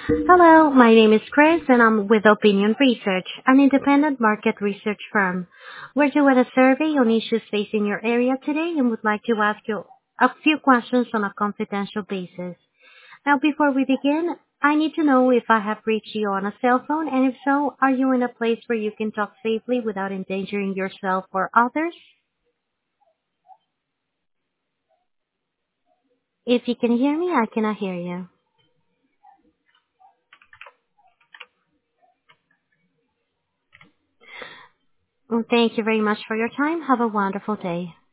Hello, my name is Chris and I'm with Opinion Research, an independent market research firm. We're doing a survey on issues facing your area today and would like to ask you a few questions on a confidential basis. Now, before we begin, I need to know if I have reached you on a cell phone, and if so, are you in a place where you can talk safely without endangering yourself or others? If you can hear me, I cannot hear you. Well, thank you very much for your time. Have a wonderful day.